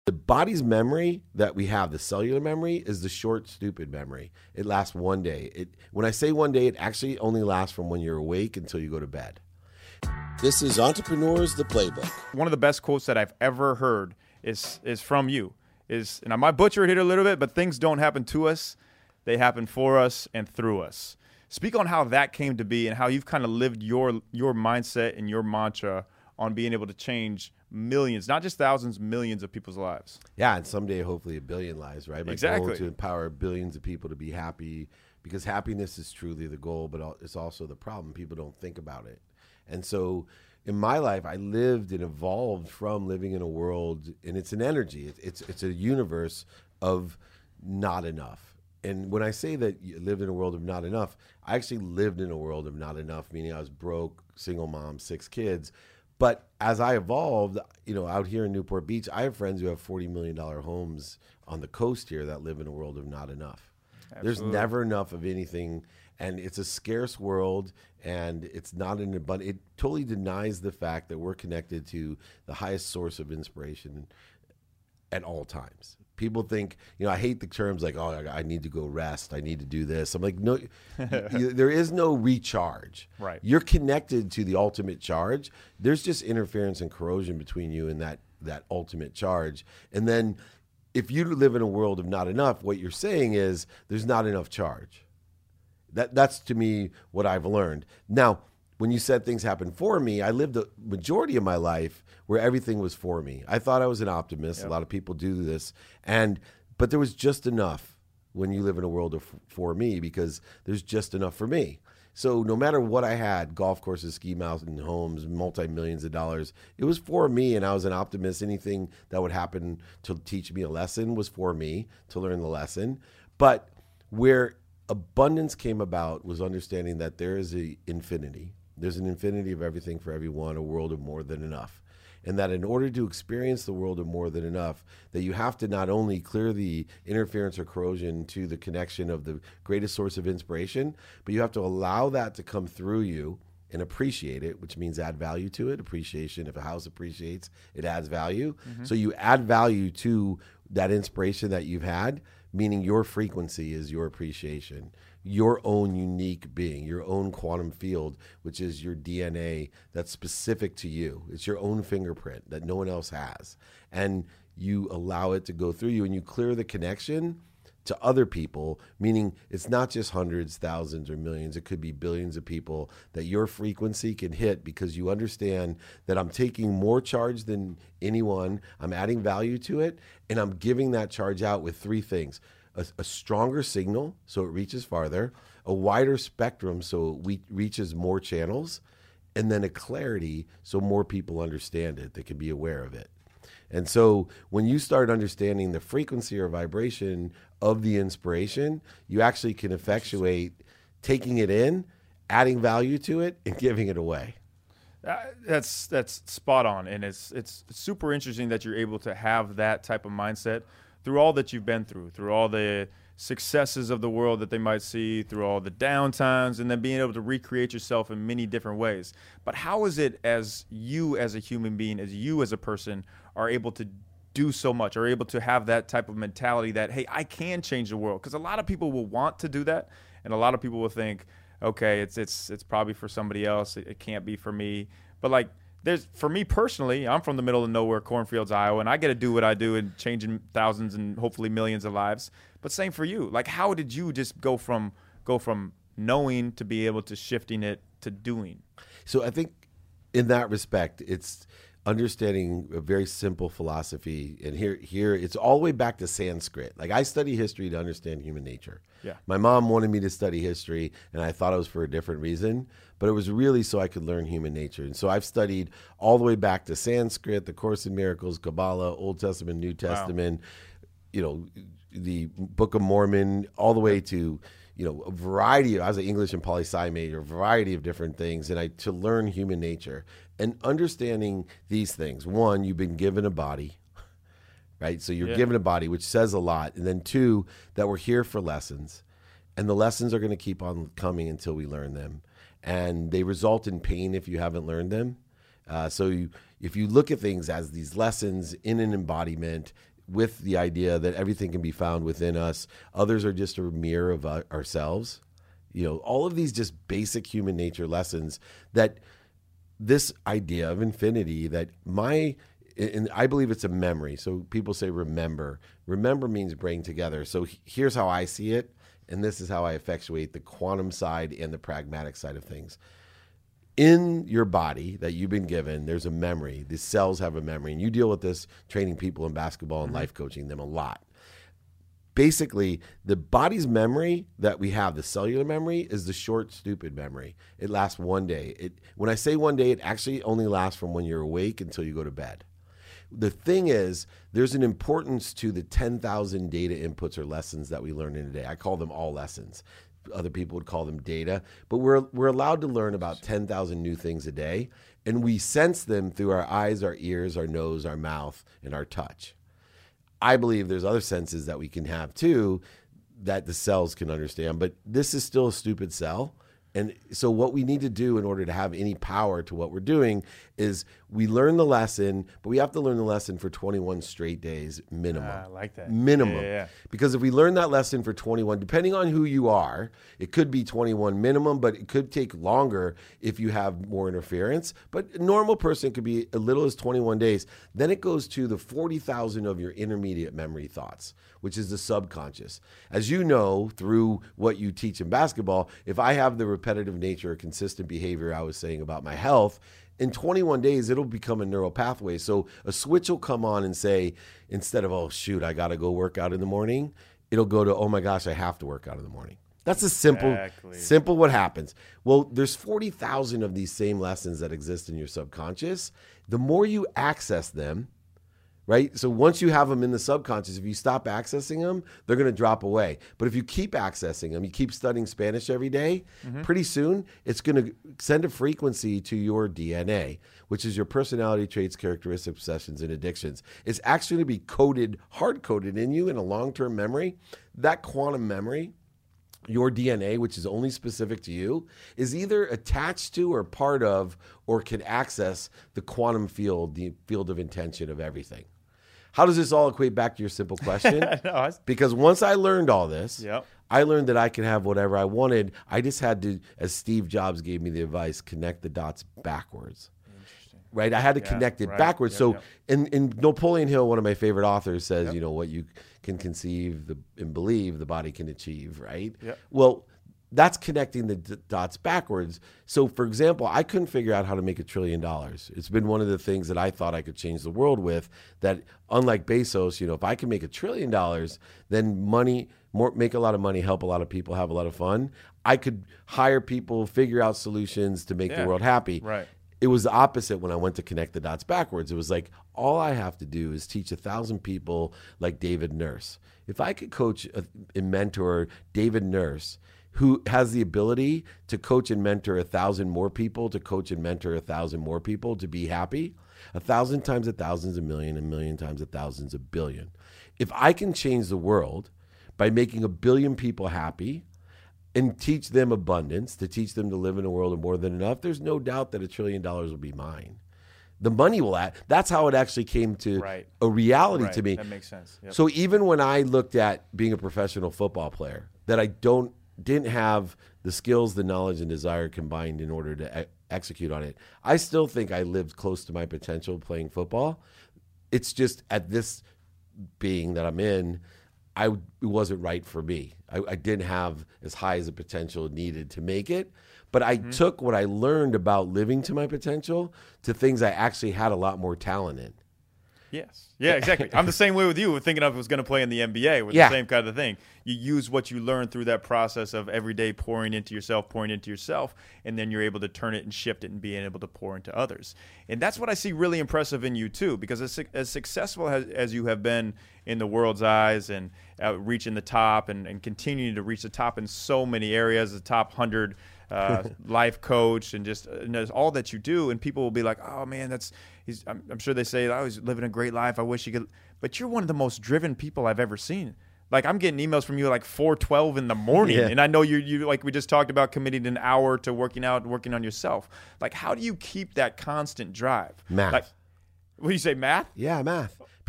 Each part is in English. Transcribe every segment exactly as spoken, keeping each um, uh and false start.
The body's memory that we have, the cellular memory, is the short, stupid memory. It lasts one day. It, when I say one day, it actually only lasts from when you're awake until you go to bed. This is Entrepreneurs, the Playbook. One of the best quotes that I've ever heard is is from you. Is, and I might butcher it here a little bit, but things don't happen to us. They happen for us and through us. Speak on how that came to be and how you've kind of lived your your mindset and your mantra on being able to change millions, not just thousands, millions of people's lives. Yeah, and someday hopefully a billion lives, right? My Exactly. goal to empower billions of people to be happy, because happiness is truly the goal, but it's also the problem. People don't think about it. And so in my life, I lived and evolved from living in a world, and it's an energy. It's it's, it's a universe of not enough. And when I say that you lived in a world of not enough, I actually lived in a world of not enough, meaning I was broke, single mom, six kids. But as I evolved, you know, out here in Newport Beach, I have friends who have forty million dollars homes on the coast here that live in a world of not enough. Absolutely. There's never enough of anything, and it's a scarce world, and it's not an abundant. It totally denies the fact that we're connected to the highest source of inspiration at all times. People think, you know, I hate the terms like, oh, I need to go rest. I need to do this. I'm like, no, you, there is no recharge. Right. You're connected to the ultimate charge. There's just interference and corrosion between you and that, that ultimate charge. And then if you live in a world of not enough, what you're saying is there's not enough charge. That That's, to me, what I've learned. Now, when you said things happen for me, I lived the majority of my life where everything was for me. I thought I was an optimist. Yep. A lot of people do this. and But there was just enough when you live in a world of for me, because there's just enough for me. So no matter what I had, golf courses, ski mountain homes, multi-millions of dollars, it was for me, and I was an optimist. Anything that would happen to teach me a lesson was for me, to learn the lesson. But where abundance came about was understanding that there is an infinity. There's an infinity of everything for everyone, a world of more than enough. And that in order to experience the world of more than enough, that you have to not only clear the interference or corrosion to the connection of the greatest source of inspiration, but you have to allow that to come through you and appreciate it, which means add value to it. Appreciation, if a house appreciates, it adds value. Mm-hmm. So you add value to that inspiration that you've had, meaning your frequency is your appreciation, your own unique being, your own quantum field, which is your D N A that's specific to you. It's your own fingerprint that no one else has. And you allow it to go through you, and you clear the connection to other people, meaning it's not just hundreds, thousands, or millions. It could be billions of people that your frequency can hit, because you understand that I'm taking more charge than anyone. I'm adding value to it, and I'm giving that charge out with three things. A, a stronger signal, so it reaches farther, a wider spectrum, so it reaches more channels, and then a clarity, so more people understand it, they can be aware of it. And so when you start understanding the frequency or vibration of the inspiration, you actually can effectuate taking it in, adding value to it, and giving it away. Uh, that's that's spot on, and it's it's super interesting that you're able to have that type of mindset through all that you've been through, through all the successes of the world that they might see, through all the downtimes, and then being able to recreate yourself in many different ways. But how is it, as you as a human being, as you as a person, are able to do so much, are able to have that type of mentality that, hey, I can change the world? Because a lot of people will want to do that, and a lot of people will think, okay, it's it's it's probably for somebody else. It, it can't be for me. But like, there's for me personally, I'm from the middle of nowhere, Cornfields, Iowa, and I get to do what I do and changing thousands and hopefully millions of lives. But same for you. Like, how did you just go from go from knowing to be able to shifting it to doing? So I think in that respect, it's understanding a very simple philosophy. And here, here it's all the way back to Sanskrit. Like, I study history to understand human nature. Yeah. My mom wanted me to study history, and I thought it was for a different reason, but it was really so I could learn human nature. And so I've studied all the way back to Sanskrit, the Course in Miracles, Kabbalah, Old Testament, New Testament, wow. you know, the Book of Mormon, all the way to, you know, a variety of, I was an English and poli-sci major, a variety of different things, and I to learn human nature and understanding these things. One, you've been given a body, right? So you're yeah. given a body, which says a lot. And then two, that we're here for lessons, and the lessons are going to keep on coming until we learn them. And they result in pain if you haven't learned them. Uh, so you, if you look at things as these lessons in an embodiment, with the idea that everything can be found within us. Others are just a mirror of uh, ourselves. You know, all of these just basic human nature lessons, that this idea of infinity, that my, and I believe it's a memory. So people say remember. Remember means bring together. So here's how I see it, and this is how I effectuate the quantum side and the pragmatic side of things. In your body that you've been given, there's a memory. The cells have a memory, and you deal with this training people in basketball and mm-hmm. life coaching them a lot. Basically, the body's memory that we have, the cellular memory, is the short, stupid memory. It lasts one day. It, when I say one day, it actually only lasts from when you're awake until you go to bed. The thing is, there's an importance to the ten thousand data inputs or lessons that we learn in a day. I call them all lessons. Other people would call them data, but we're we're allowed to learn about ten thousand new things a day, and we sense them through our eyes, our ears, our nose, our mouth, and our touch. I believe there's other senses that we can have too that the cells can understand, but this is still a stupid cell. And so what we need to do in order to have any power to what we're doing is we learn the lesson, but we have to learn the lesson for twenty-one straight days minimum. Ah, I like that. Minimum. Yeah, yeah, yeah. Because if we learn that lesson for twenty-one, depending on who you are, it could be twenty-one minimum, but it could take longer if you have more interference. But a normal person could be as little as twenty-one days. Then it goes to the forty thousand of your intermediate memory thoughts, which is the subconscious. As you know, through what you teach in basketball, if I have the repetitive nature or consistent behavior I was saying about my health, in twenty-one days, it'll become a neural pathway. So a switch will come on and say, instead of, oh, shoot, I got to go work out in the morning, it'll go to, oh, my gosh, I have to work out in the morning. That's a simple, exactly. simple what happens. Well, there's forty thousand of these same lessons that exist in your subconscious. The more you access them, right? So once you have them in the subconscious, if you stop accessing them, they're going to drop away. But if you keep accessing them, you keep studying Spanish every day, mm-hmm. pretty soon it's going to send a frequency to your D N A, which is your personality traits, characteristics, obsessions, and addictions. It's actually going to be coded, hard-coded in you in a long-term memory. That quantum memory, your D N A, which is only specific to you, is either attached to or part of or can access the quantum field, the field of intention of everything. How does this all equate back to your simple question? no, I... Because once I learned all this, yep. I learned that I could have whatever I wanted. I just had to, as Steve Jobs gave me the advice, connect the dots backwards. Right? I had to yeah, connect it right. backwards. Yep, so yep. In, in Napoleon Hill, one of my favorite authors, says, yep. you know, what you can conceive the, and believe, the body can achieve, right? Yep. Well, that's connecting the d- dots backwards. So, for example, I couldn't figure out how to make a trillion dollars. It's been one of the things that I thought I could change the world with, that unlike Bezos, you know, if I can make a trillion dollars, then money, more, make a lot of money, help a lot of people, have a lot of fun. I could hire people, figure out solutions to make yeah. the world happy. Right. It was the opposite when I went to connect the dots backwards. It was like, all I have to do is teach a thousand people like David Nurse. If I could coach a, and mentor David Nurse, who has the ability to coach and mentor a thousand more people, to coach and mentor a thousand more people to be happy, a thousand times a thousand's a million, a million times a thousand's a billion. If I can change the world by making a billion people happy and teach them abundance, to teach them to live in a world of more than enough, there's no doubt that a trillion dollars will be mine. The money will add. That's how it actually came to right. a reality right. to me. That makes sense. Yep. So even when I looked at being a professional football player, that I don't didn't have the skills, the knowledge, and desire combined in order to e- execute on it, I still think I lived close to my potential playing football. It's just at this being that I'm in, I it wasn't right for me. I, I didn't have as high as a potential needed to make it. But I mm-hmm. took what I learned about living to my potential to things I actually had a lot more talent in. Yes. Yeah, exactly. I'm the same way with you. Thinking of was going to play in the N B A with yeah. the same kind of thing. You use what you learn through that process of every day pouring into yourself, pouring into yourself, and then you're able to turn it and shift it and being able to pour into others. And that's what I see really impressive in you too, because as, as successful as, as you have been in the world's eyes and uh, reaching the top and, and continuing to reach the top in so many areas, the top one hundred uh, life coach and just and all that you do, and people will be like, oh man, that's he's I'm, I'm sure they say, oh, he's living a great life, I wish he could, but you're one of the most driven people I've ever seen. Like, I'm getting emails from you at like four twelve in the morning, yeah. and I know you you like we just talked about committing an hour to working out and working on yourself. Like, how do you keep that constant drive? Math. Like, what do you say, math? Yeah, math.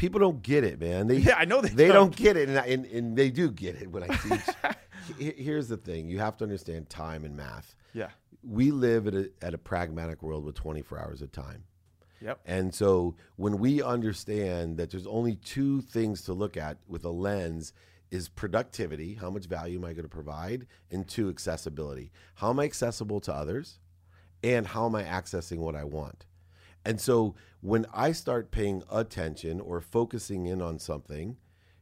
people don't get it, man. They, Yeah, I know they they don't. don't get it, and, I, and and they do get it when I teach. He- Here's the thing: you have to understand time and math. Yeah. We live at a, at a pragmatic world with twenty-four hours of time. Yep. And so when we understand that there's only two things to look at with a lens is productivity, how much value am I going to provide, and two, accessibility. How am I accessible to others, and how am I accessing what I want? And so when I start paying attention or focusing in on something,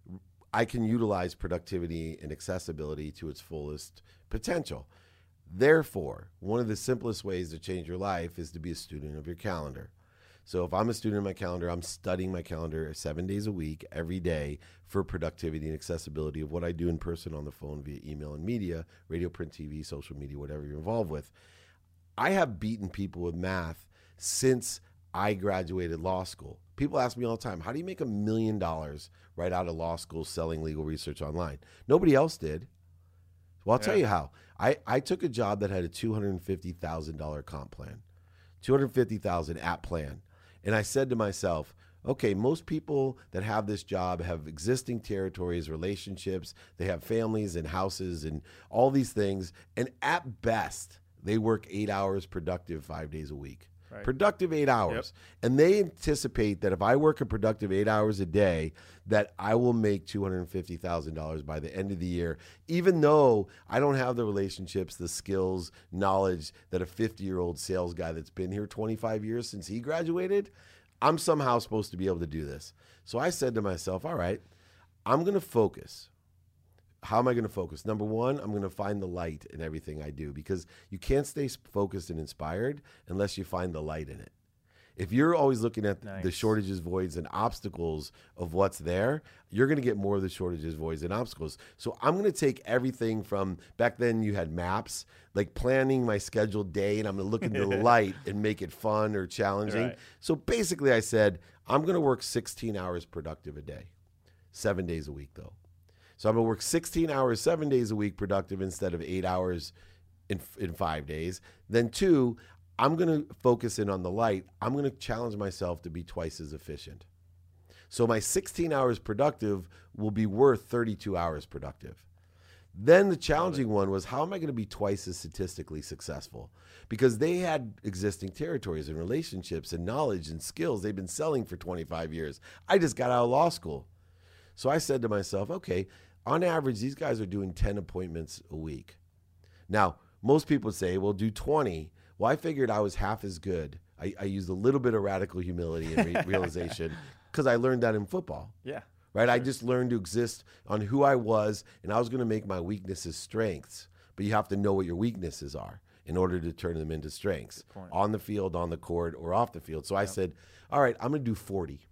I can utilize productivity and accessibility to its fullest potential. Therefore, one of the simplest ways to change your life is to be a student of your calendar. So if I'm a student of my calendar, I'm studying my calendar seven days a week, every day, for productivity and accessibility of what I do in person, on the phone, via email and media, radio, print, T V, social media, whatever you're involved with. I have beaten people with math since I graduated law school. People ask me all the time, how do you make a million dollars right out of law school selling legal research online? Nobody else did. Well, I'll yeah. tell you how. I, I took a job that had a two hundred fifty thousand dollars comp plan, two hundred fifty thousand dollars at plan. And I said to myself, okay, most people that have this job have existing territories, relationships, they have families and houses and all these things. And at best, they work eight hours productive five days a week. Right. Productive eight hours. Yep. And they anticipate that if I work a productive eight hours a day, that I will make two hundred fifty thousand dollars by the end of the year, even though I don't have the relationships, the skills, knowledge that a fifty-year-old sales guy that's been here twenty-five years since he graduated, I'm somehow supposed to be able to do this. So I said to myself, all right, I'm going to focus. How am I going to focus? Number one, I'm going to find the light in everything I do, because you can't stay focused and inspired unless you find the light in it. If you're always looking at nice. the shortages, voids, and obstacles of what's there, you're going to get more of the shortages, voids, and obstacles. So I'm going to take everything from, back then you had maps, like planning my scheduled day, and I'm going to look into the light and make it fun or challenging. Right. So basically I said, I'm going to work sixteen hours productive a day, seven days a week though. So I'm going to work sixteen hours, seven days a week productive instead of eight hours in in five days. Then two, I'm going to focus in on the light. I'm going to challenge myself to be twice as efficient. So my sixteen hours productive will be worth thirty-two hours productive. Then the challenging one was, how am I going to be twice as statistically successful? Because they had existing territories and relationships and knowledge and skills they've been selling for twenty-five years. I just got out of law school. So I said to myself, okay, on average, these guys are doing ten appointments a week. Now, most people say, well, do twenty. Well, I figured I was half as good. I, I used a little bit of radical humility and re- realization because I learned that in football. Yeah. Right? Sure. I just learned to exist on who I was, and I was going to make my weaknesses strengths. But you have to know what your weaknesses are in order to turn them into strengths on the field, on the court, or off the field. So yep. I said, all right, I'm going to do forty.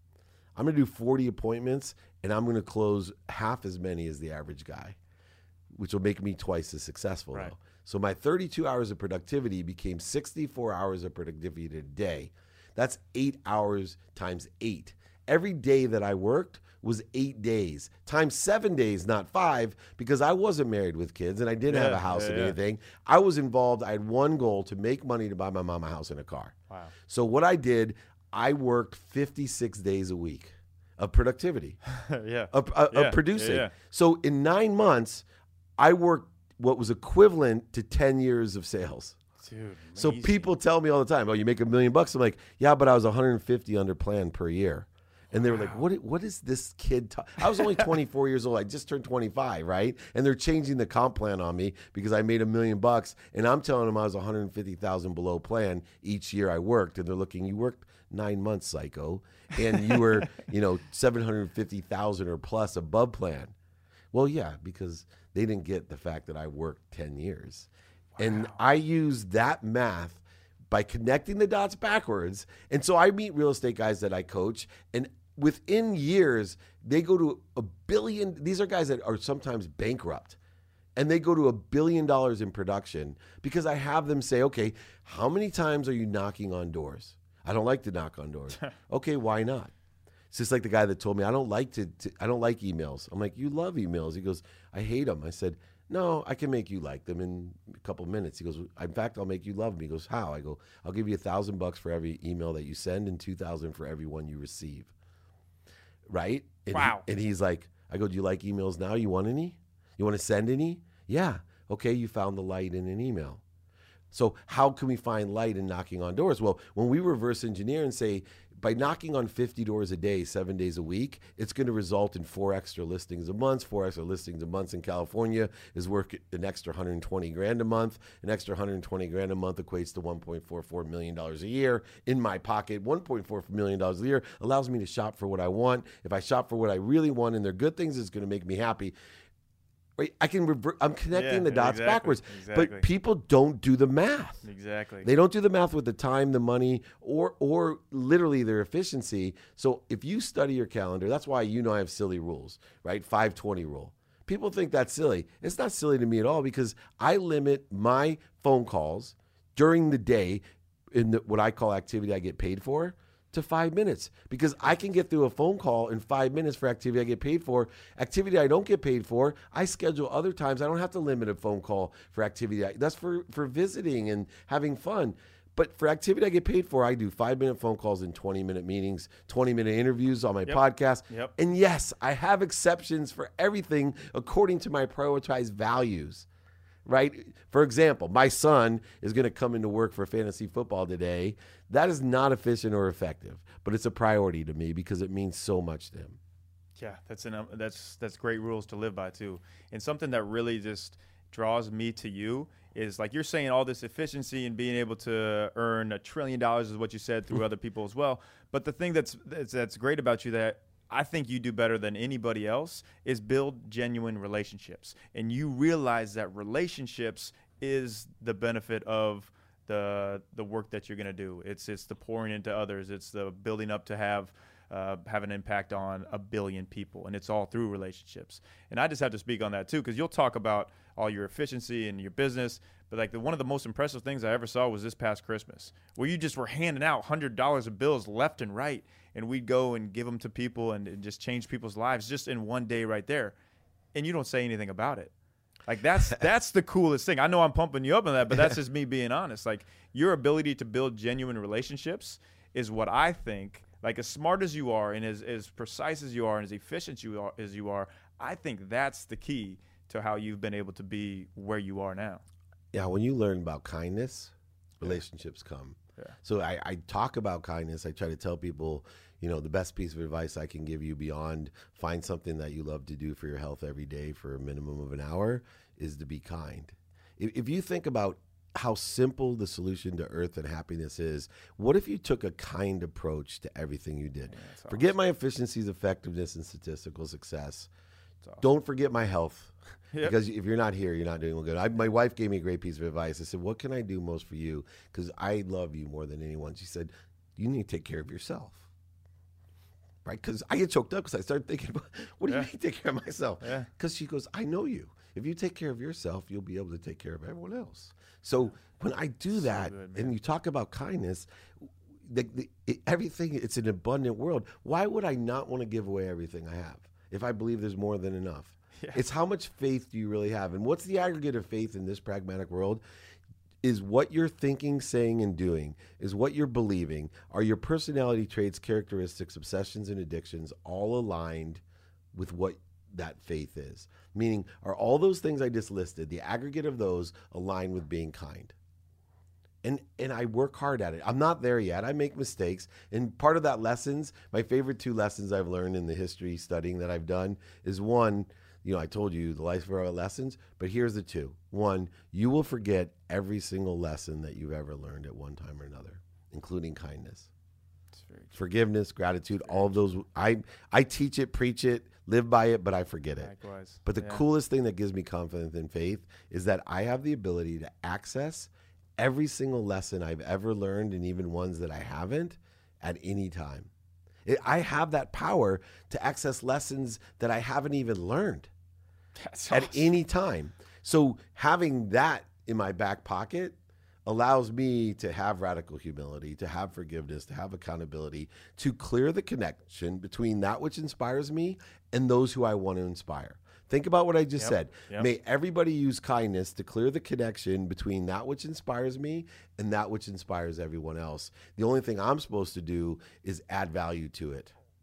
I'm going to do forty appointments, and I'm going to close half as many as the average guy, which will make me twice as successful. Right. Though. So my thirty-two hours of productivity became sixty-four hours of productivity a day. That's eight hours times eight. Every day that I worked was eight days, times seven days, not five, because I wasn't married with kids and I didn't yeah, have a house yeah, and yeah. anything. I was involved. I had one goal, to make money to buy my mom a house and a car. Wow. So what I did, I worked fifty-six days a week of productivity, yeah. of, of, yeah. of producing. Yeah, yeah. So in nine months, I worked what was equivalent to ten years of sales. Dude, so people tell me all the time, oh, you make a million bucks. I'm like, yeah, but I was one hundred fifty under plan per year. And they were like, what, what is this kid ta-? I was only twenty-four years old. I just turned twenty-five, right? And they're changing the comp plan on me because I made a million bucks. And I'm telling them I was one hundred fifty thousand below plan each year I worked. And they're looking, you worked nine months, psycho. And you were, you know, seven hundred fifty thousand or plus above plan. Well, yeah, because they didn't get the fact that I worked ten years. Wow. And I used that math by connecting the dots backwards. And so I meet real estate guys that I coach, and within years, they go to a billion. These are guys that are sometimes bankrupt, and they go to a billion dollars in production because I have them say, okay, how many times are you knocking on doors? I don't like to knock on doors. Okay, why not? It's just like the guy that told me, I don't like to, to, I don't like emails. I'm like, you love emails. He goes, I hate them. I said, no, I can make you like them in a couple of minutes. He goes, in fact, I'll make you love them. He goes, how? I go, I'll give you a thousand bucks for every email that you send and two thousand for every one you receive. right? And Wow. He, and he's like, I go, do you like emails now? You want any? You want to send any? Yeah. Okay, you found the light in an email. So how can we find light in knocking on doors? Well, when we reverse engineer and say, by knocking on fifty doors a day, seven days a week, it's going to result in four extra listings a month. Four extra listings a month in California is worth an extra one hundred twenty grand a month. An extra one hundred twenty grand a month equates to one point four four million dollars a year in my pocket. one point four million dollars a year allows me to shop for what I want. If I shop for what I really want and they're good things, it's going to make me happy. Right? I can revert, I'm connecting Yeah, the dots exactly, backwards, exactly. but people don't do the math. Exactly. They don't do the math with the time, the money, or or literally their efficiency. So if you study your calendar, that's why you know I have silly rules, right? five twenty rule. People think that's silly. It's not silly to me at all because I limit my phone calls during the day in the, what I call activity I get paid for to five minutes because I can get through a phone call in five minutes for activity I get paid for. Activity I don't get paid for, I schedule other times. I don't have to limit a phone call for activity. I, that's for, for visiting and having fun. But for activity I get paid for, I do five-minute phone calls and twenty-minute meetings, twenty-minute interviews on my Yep. podcast. Yep. And yes, I have exceptions for everything according to my prioritized values. Right? For example, my son is going to come into work for fantasy football today. That is not efficient or effective, but it's a priority to me because it means so much to him. Yeah, that's an, um, that's that's great rules to live by too. And something that really just draws me to you is like you're saying all this efficiency and being able to earn a trillion dollars is what you said through other people as well. But the thing that's that's, that's great about you that I think you do better than anybody else is build genuine relationships. And you realize that relationships is the benefit of the the work that you're going to do. It's it's the pouring into others. It's the building up to have uh, have an impact on a billion people. And it's all through relationships. And I just have to speak on that too, because you'll talk about all your efficiency and your business. But like the, one of the most impressive things I ever saw was this past Christmas, where you just were handing out one hundred dollars of bills left and right. And we'd go and give them to people and, and just change people's lives just in one day right there. And you don't say anything about it. Like that's that's the coolest thing. I know I'm pumping you up on that, but that's just me being honest. Like your ability to build genuine relationships is what I think, like as smart as you are and as, as precise as you are and as efficient you are, as you are, I think that's the key to how you've been able to be where you are now. Yeah, when you learn about kindness, relationships come. Yeah. So I, I talk about kindness. I try to tell people, you know, the best piece of advice I can give you beyond find something that you love to do for your health every day for a minimum of an hour is to be kind. If, if you think about how simple the solution to earth and happiness is, what if you took a kind approach to everything you did? Yeah, Forget awesome. my efficiencies, effectiveness, and statistical success. Awesome. Don't forget my health. Yep. Because if you're not here, you're not doing good. I, my wife gave me a great piece of advice. I said, what can I do most for you? Because I love you more than anyone. She said, you need to take care of yourself. Right? Because I get choked up because I start thinking, about, what do Yeah. you mean take care of myself? Yeah. Because she goes, I know you. If you take care of yourself, you'll be able to take care of everyone else. So when I do that, good, man. and you talk about kindness, the, the, it, everything, it's an abundant world. Why would I not want to give away everything I have if I believe there's more than enough? Yeah. It's how much faith do you really have? And what's the aggregate of faith in this pragmatic world? Is what you're thinking, saying, and doing, is what you're believing, are your personality traits, characteristics, obsessions, and addictions all aligned with what that faith is? Meaning, are all those things I just listed, the aggregate of those, aligned with being kind? And and I work hard at it. I'm not there yet. I make mistakes. And part of that lessons, my favorite two lessons I've learned in the history studying that I've done is one, you know, I told you the life of our lessons, but here's the two. One, you will forget every single lesson that you've ever learned at one time or another, including kindness, It's very true. forgiveness, gratitude, all of those. I, I teach it, preach it, live by it, but I forget it. Likewise. But the Yeah. coolest thing that gives me confidence in faith is that I have the ability to access every single lesson I've ever learned and even ones that I haven't at any time. It, I have that power to access lessons that I haven't even learned That's at awesome. any time. So having that in my back pocket allows me to have radical humility, to have forgiveness, to have accountability, to clear the connection between that which inspires me and those who I want to inspire. Think about what I just Yep, said. yep. May everybody use kindness to clear the connection between that which inspires me and that which inspires everyone else. The only thing I'm supposed to do is add value to it.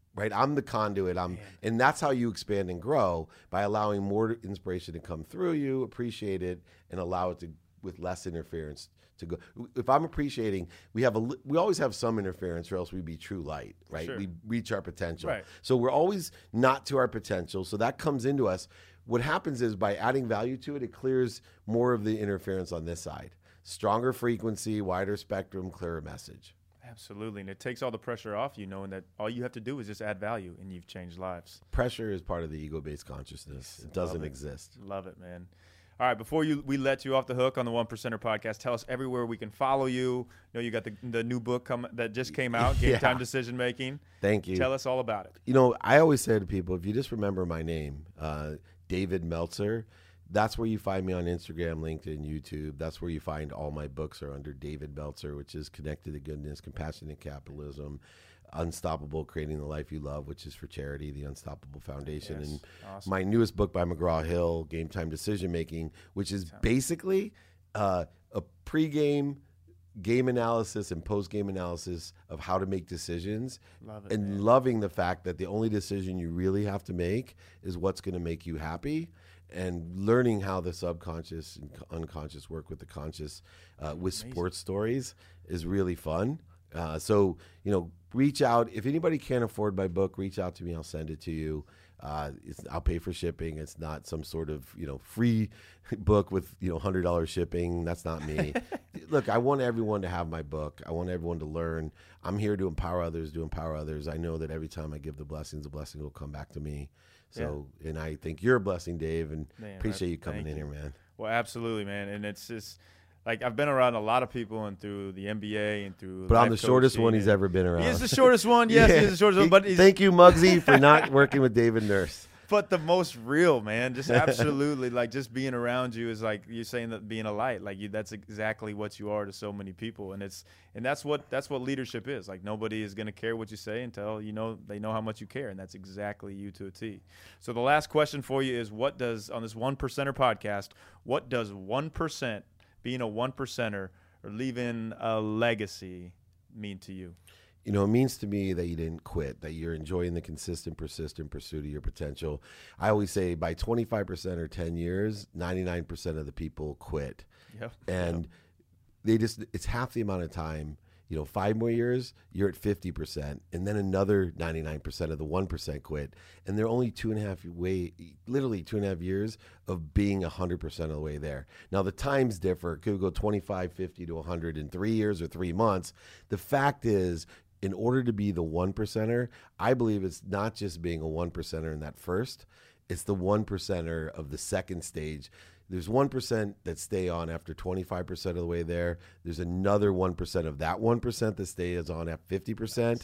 right? I'm the conduit. I'm, Man. And that's how you expand and grow, by allowing more inspiration to come through you, appreciate it, and allow it to, with less interference, to go. If I'm appreciating, we have a, we always have some interference, or else we'd be true light, right? Sure. We reach our potential. Right. So we're always not to our potential. So that comes into us. What happens is, by adding value to it, it clears more of the interference on this side. Stronger frequency, wider spectrum, clearer message. Absolutely. And it takes all the pressure off you, knowing that all you have to do is just add value and you've changed lives. Pressure is part of the ego-based consciousness. It doesn't Love it. exist. Love it, man. All right, before you we let you off the hook on the One Percenter podcast, tell us everywhere we can follow you. I know you got the, the new book come, that just came out, Game Yeah. Time Decision Making. Thank you. Tell us all about it. You know, I always say to people, if you just remember my name, uh, David Meltzer, that's where you find me on Instagram, LinkedIn, YouTube. That's where you find all my books are under David Meltzer, which is Connected to Goodness, Compassionate Capitalism, Unstoppable, Creating the Life You Love, which is for charity, the Unstoppable Foundation. Yes. And Awesome. my newest book by McGraw-Hill, Game Time Decision Making, which is basically uh, a pregame game analysis and post-game analysis of how to make decisions. Love it, and man. loving the fact that the only decision you really have to make is what's going to make you happy, and learning how the subconscious and unconscious work with the conscious uh, with Amazing. Sports stories is really fun. Uh, so, you know, reach out. If anybody can't afford my book, reach out to me. I'll send it to you. Uh, it's, I'll pay for shipping. It's not some sort of, you know, free book with, you know, one hundred dollars shipping. That's not me. Look, I want everyone to have my book. I want everyone to learn. I'm here to empower others, to empower others. I know that every time I give the blessings, the blessing will come back to me. So, yeah. And I think you're a blessing, Dave, and Man, appreciate I, you coming in you. here, man. Well, absolutely, man. And it's just, like, I've been around a lot of people and through the N B A and through But life I'm the shortest one he's and- ever been around. He is the shortest one. Yes, Yeah. he is the shortest one. But he's, Thank you, Muggsy, for not working with David Nurse. but the most real, man. Just absolutely, like, just being around you is like you're saying that being a light. Like, you, that's exactly what you are to so many people, and it's and that's what that's what leadership is. Like, nobody is gonna care what you say until you know they know how much you care, and that's exactly you to a T. So the last question for you is, what does on this One Percenter podcast, what does one percent, being a one percenter or leaving a legacy, mean to you? You know, it means to me that you didn't quit, that you're enjoying the consistent, persistent pursuit of your potential. I always say by twenty-five percent or ten years, ninety-nine percent of the people quit. Yep. And Yep. they just, it's half the amount of time. You know, five more years, you're at fifty percent. And then another ninety-nine percent of the one percent quit. And they're only two and a half way, literally two and a half years of being one hundred percent of the way there. Now, the times differ. It could go twenty-five, fifty to one hundred in three years or three months. The fact is, in order to be the one percenter, I believe it's not just being a one percenter in that first, it's the one percenter of the second stage. There's one percent that stay on after twenty-five percent of the way there. There's another one percent of that one percent that stays on at fifty percent.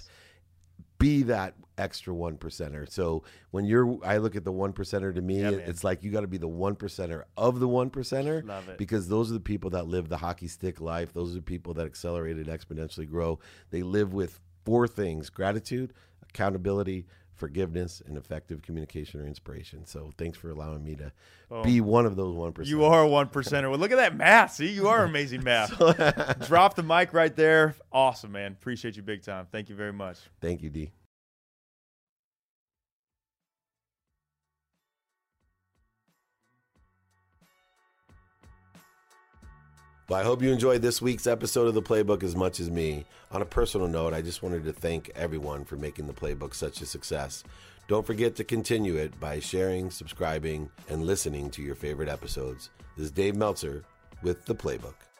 Be that extra one percenter. So when you're, I look at the one percenter, to me, Yeah, it's like you got to be the one percenter of the one percenter. Love it. Because those are the people that live the hockey stick life. Those are the people that accelerate and exponentially grow. They live with four things: gratitude, accountability, forgiveness, and effective communication or inspiration. So thanks for allowing me to Boom. be one of those one percent. You are a one percenter. Well, look at that math. See, you are amazing math. Drop the mic right there. Awesome, man. Appreciate you big time. Thank you very much. Thank you, D. Well, I hope you enjoyed this week's episode of The Playbook as much as me. On a personal note, I just wanted to thank everyone for making The Playbook such a success. Don't forget to continue it by sharing, subscribing, and listening to your favorite episodes. This is Dave Meltzer with The Playbook.